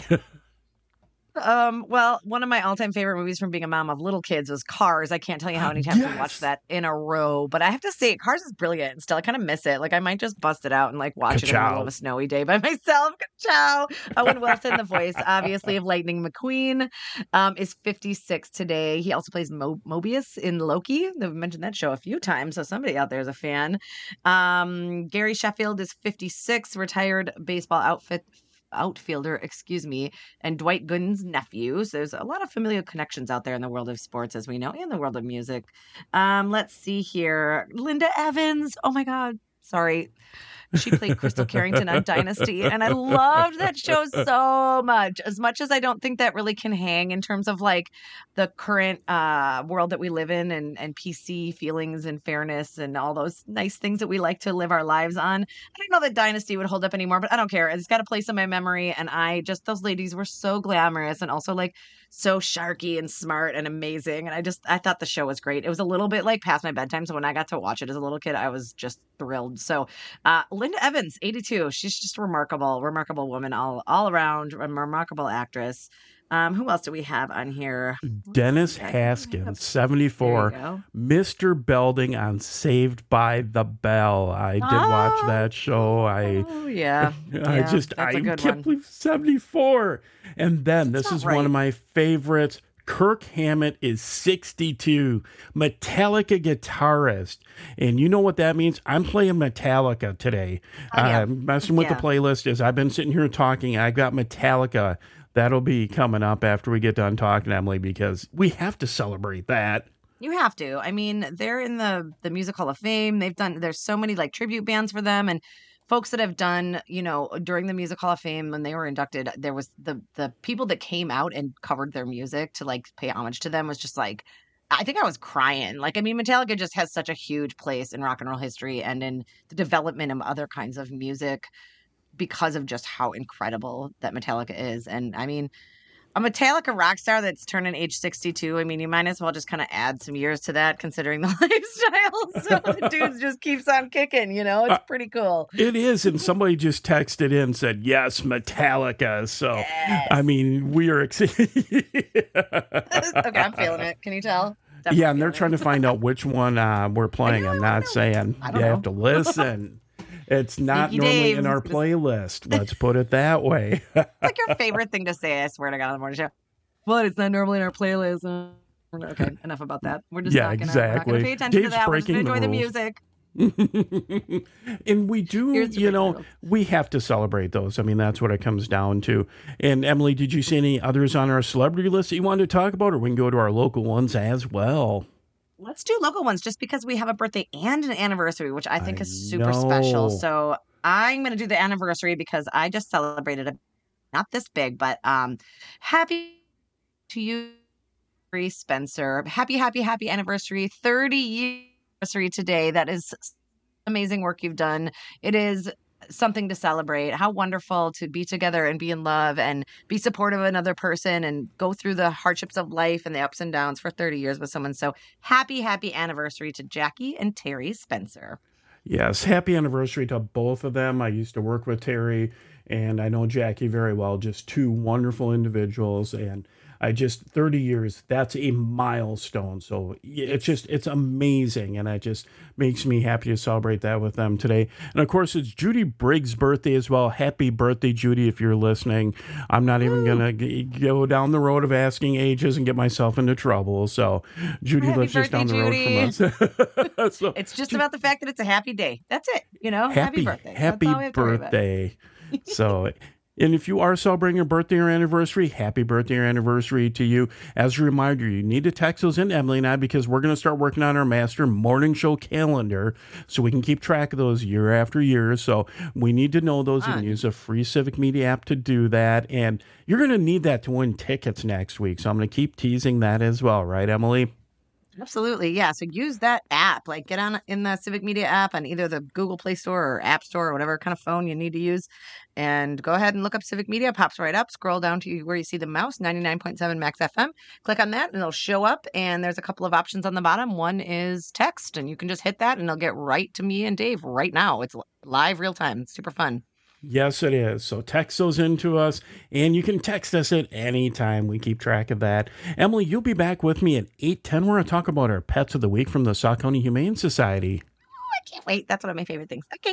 Well, one of my all-time favorite movies from being a mom of little kids was Cars. I can't tell you how many times we watched that in a row, but I have to say Cars is brilliant and still I kind of miss it. Like I might just bust it out and like watch it in the middle of a snowy day by myself. Ka-chow. Owen Wilson, the voice obviously of Lightning McQueen, is 56 today. He also plays Mobius in Loki. They've mentioned that show a few times, so somebody out there is a fan. Gary Sheffield is 56, retired baseball outfielder, and Dwight Gooden's nephew. So there's a lot of familiar connections out there in the world of sports, as we know, and the world of music. Let's see here. Linda Evans. Oh my God. Sorry. She played Crystal Carrington on Dynasty, and I loved that show so much. As much as I don't think that really can hang in terms of like the current world that we live in and PC feelings and fairness and all those nice things that we like to live our lives on. I don't know that Dynasty would hold up anymore, but I don't care. It's got a place in my memory, and those ladies were so glamorous and also like so sharky and smart and amazing. And I thought the show was great. It was a little bit like past my bedtime, so when I got to watch it as a little kid, I was just thrilled. So Linda Evans, 82. She's just remarkable woman, all around, a remarkable actress. Who else do we have on here? Dennis Haskins, 74. There you go. Mr. Belding on Saved by the Bell. I did watch that show. Yeah. I can't believe 74. And then this is one of my favorites. Kirk Hammett is 62, Metallica guitarist. And you know what that means? I'm playing Metallica today. Messing with the playlist as I've been sitting here talking. I've got Metallica. That'll be coming up after we get done talking, Emily, because we have to celebrate that. You have to. I mean, they're in the Music Hall of Fame. There's so many like tribute bands for them, and folks that have done, during the Music Hall of Fame when they were inducted, there was the people that came out and covered their music to like pay homage to them was just like, I think I was crying. Like, I mean, Metallica just has such a huge place in rock and roll history and in the development of other kinds of music because of just how incredible that Metallica is. And I mean, a Metallica rock star that's turning age 62, I mean, you might as well just kind of add some years to that considering the lifestyle. So the dude just keeps on kicking, it's pretty cool. It is. And somebody just texted in and said, yes, Metallica. So, yes. I mean, we are excited. Okay, I'm feeling it. Can you tell? Definitely and they're trying to find out which one we're playing. I'm not saying you have to listen. It's not normally in our playlist. Let's put it that way. It's like your favorite thing to say, I swear to God, on the morning show. But it's not normally in our playlist. Okay, enough about that. We're just not going to pay attention to that. We're just going to enjoy the music. And we do, we have to celebrate those. I mean, that's what it comes down to. And Emily, did you see any others on our celebrity list that you wanted to talk about? Or we can go to our local ones as well. Let's do local ones just because we have a birthday and an anniversary, which I think is super special. So I'm going to do the anniversary because I just celebrated not this big, but happy to you, Spencer. Happy anniversary. 30 years anniversary today. That is amazing work you've done. It is something to celebrate. How wonderful to be together and be in love and be supportive of another person and go through the hardships of life and the ups and downs for 30 years with someone. So happy anniversary to Jackie and Terry Spencer. Yes, happy anniversary to both of them. I used to work with Terry and I know Jackie very well. Just two wonderful individuals, and 30 years, that's a milestone. So it's amazing. And it just makes me happy to celebrate that with them today. And of course, it's Judy Briggs' birthday as well. Happy birthday, Judy, if you're listening. I'm not even going to go down the road of asking ages and get myself into trouble. So Judy lives just down the road from us. So, it's just about the fact that it's a happy day. That's it. Happy birthday. Happy birthday. So... And if you are celebrating your birthday or anniversary, happy birthday or anniversary to you. As a reminder, you need to text those in, Emily and I, because we're going to start working on our master morning show calendar so we can keep track of those year after year. So we need to know those and use a free Civic Media app to do that. And you're going to need that to win tickets next week. So I'm going to keep teasing that as well. Right, Emily? Absolutely. Yeah. So use that app, like get on in the Civic Media app on either the Google Play Store or App Store or whatever kind of phone you need to use. And go ahead and look up Civic Media. Pops right up. Scroll down to where you see the mouse, 99.7 Max FM. Click on that and it'll show up. And there's a couple of options on the bottom. One is text, and you can just hit that and it'll get right to me and Dave right now. It's live real time. It's super fun. Yes, it is. So text those into us, and you can text us at any time. We keep track of that. Emily, you'll be back with me at 8:10. We're going to talk about our pets of the week from the Sauk County Humane Society. Oh, I can't wait. That's one of my favorite things. Okay.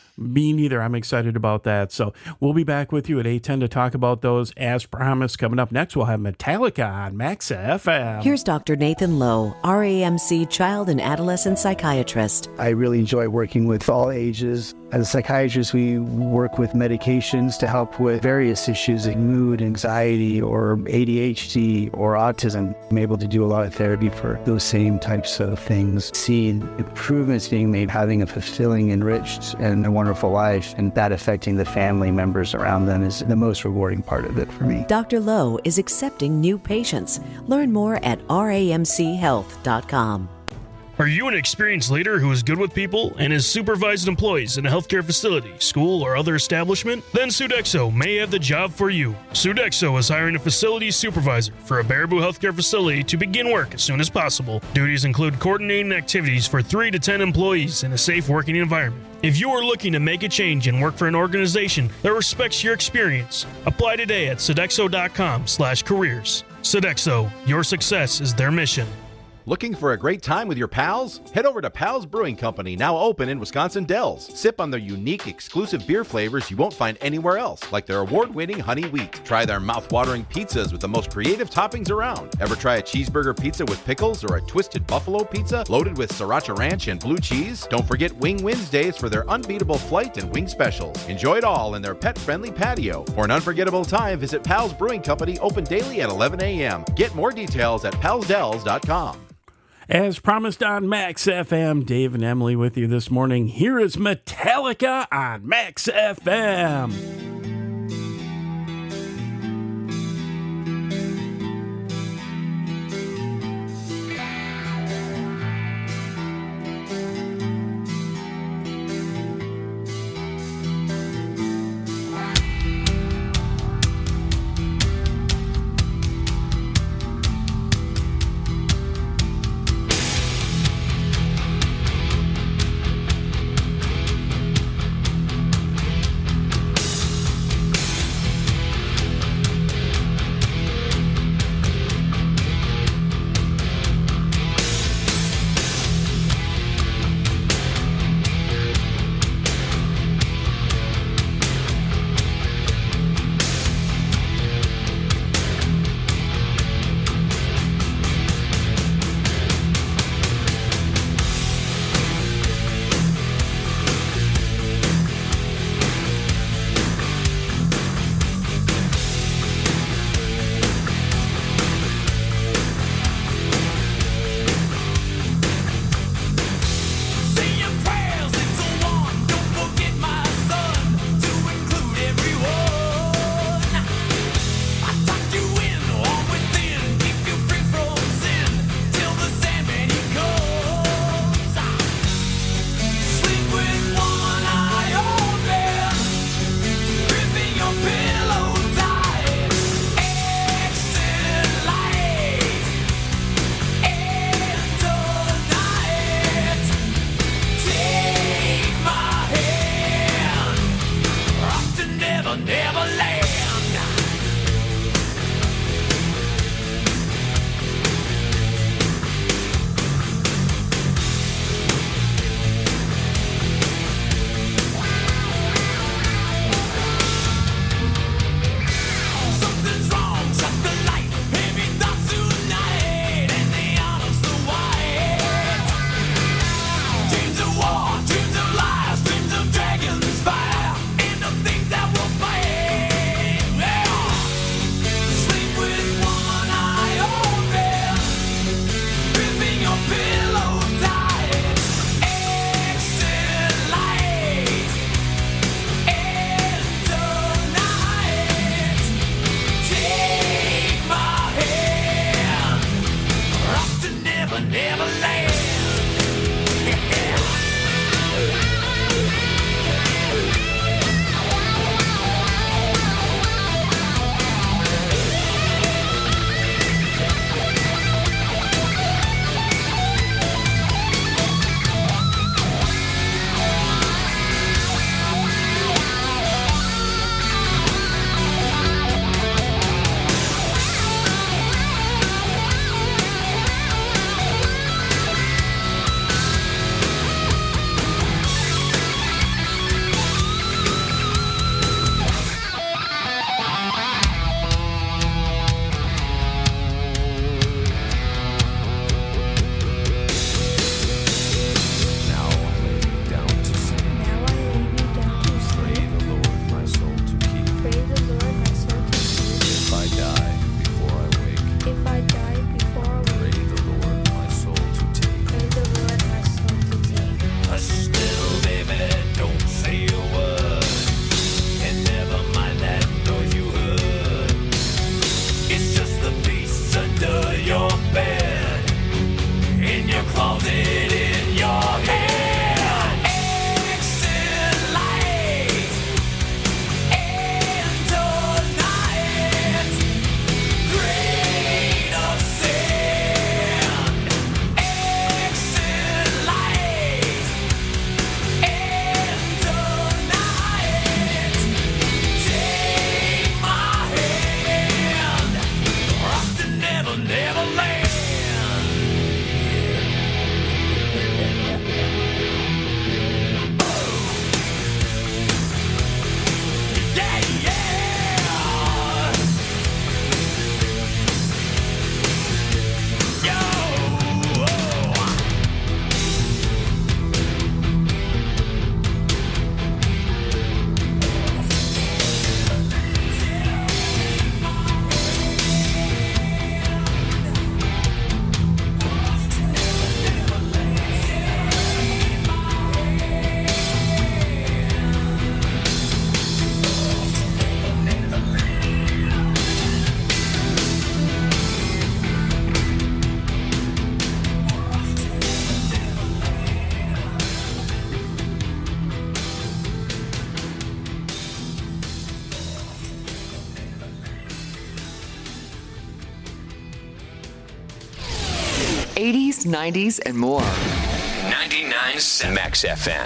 Me neither. I'm excited about that. So we'll be back with you at 8:10 to talk about those. As promised, coming up next, we'll have Metallica on Max FM. Here's Dr. Nathan Lowe, RAMC child and adolescent psychiatrist. I really enjoy working with all ages. As a psychiatrist, we work with medications to help with various issues like mood, anxiety, or ADHD, or autism. I'm able to do a lot of therapy for those same types of things. Seeing improvements being made, having a fulfilling, enriched, and a wonderful life, and that affecting the family members around them is the most rewarding part of it for me. Dr. Lowe is accepting new patients. Learn more at ramchealth.com. Are you an experienced leader who is good with people and has supervised employees in a healthcare facility, school, or other establishment? Then Sodexo may have the job for you. Sodexo is hiring a facility supervisor for a Baraboo healthcare facility to begin work as soon as possible. Duties include coordinating activities for 3 to 10 employees in a safe working environment. If you are looking to make a change and work for an organization that respects your experience, apply today at Sodexo.com/careers. Sodexo, your success is their mission. Looking for a great time with your pals? Head over to Pals Brewing Company, now open in Wisconsin Dells. Sip on their unique, exclusive beer flavors you won't find anywhere else, like their award-winning Honey Wheat. Try their mouth-watering pizzas with the most creative toppings around. Ever try a cheeseburger pizza with pickles or a twisted buffalo pizza loaded with sriracha ranch and blue cheese? Don't forget Wing Wednesdays for their unbeatable flight and wing specials. Enjoy it all in their pet-friendly patio. For an unforgettable time, visit Pals Brewing Company, open daily at 11 a.m. Get more details at palsdells.com. As promised on Max FM, Dave and Emily with you this morning. Here is Metallica on Max FM. your bed in your you close it in your hand. Exit light into night. Grain of sand. Exit light into night. Take my hand. Off to never, never land. Yeah, yeah. Yo. '80s, '90s, and more. 99.7 Max FM.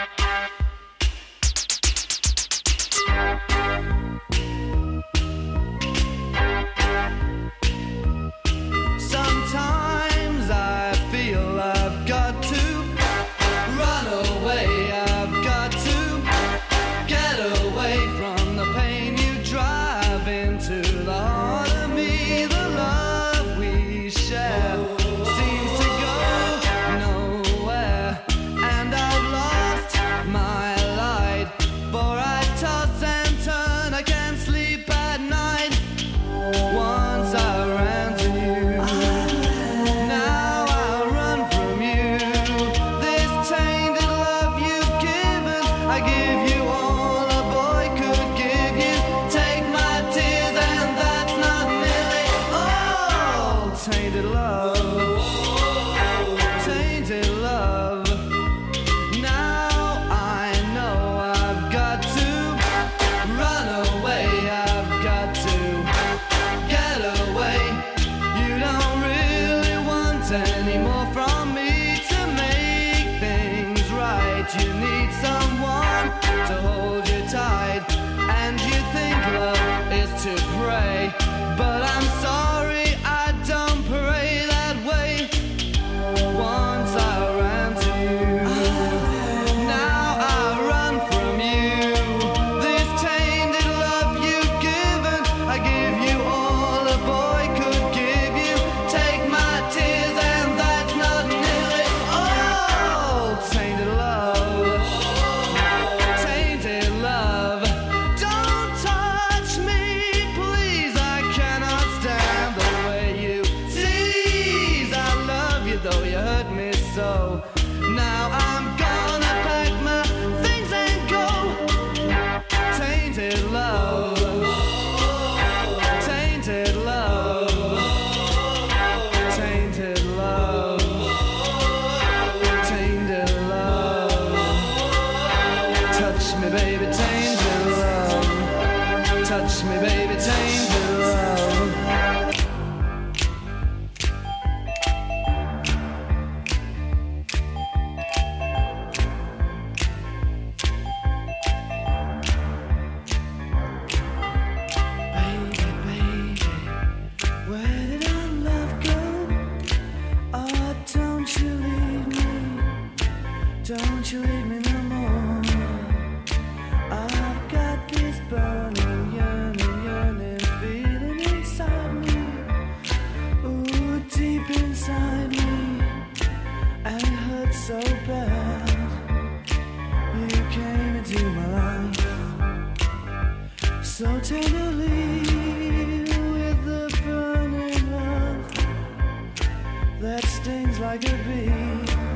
Sometimes I feel I've got to run away. I've got to get away from the pain you drive into the heart of me. The love we share seems to go nowhere, and I've lost my light. For I toss and turn, I can't sleep at night. Once I ran to you, now I run from you. This tainted love you've given, I give you all a boy could give you. Take my tears and that's not nearly all. Tainted love, tainted love. Now I know I've got to run away. I've got to get away. You don't really want any more from me to make things right. You need someone to hold you tight, and you think love is to pray. But I'm sorry, I don't pray that way. Once I ran to you, now I run from you. This tainted love you've given, I give you all a boy could give you. Take my tears and that's not nearly all. Tainted love, tainted love. Don't touch me, please. I cannot stand the way you tease. I love you though you hurt me so. Now I'm gonna pack my things and go. Tainted love, tainted love, tainted love, tainted love. Touch me, baby, tainted love. Touch me, baby, tainted love. Where did our love go? Oh, don't you leave me. Don't you leave me no more. I've got this burning, yearning feeling inside me. Ooh, deep inside me. And it hurts so bad. You came into my life so tenderly, with the burning love that stings like a bee.